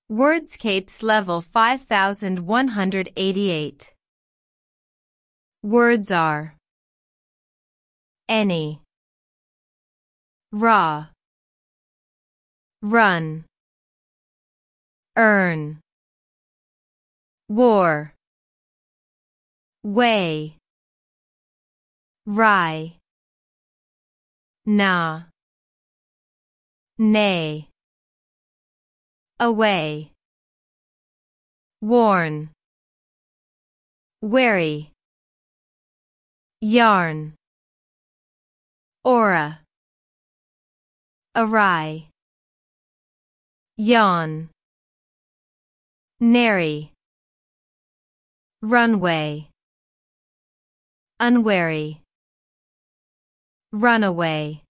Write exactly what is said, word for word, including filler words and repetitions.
Wordscapes level five thousand one hundred eighty-eight. Words are any, raw, run, earn, war, way, rye, nah, nay, away, warn, wary, yarn, aura, awry, yawn, nary, runway, unwary, runaway.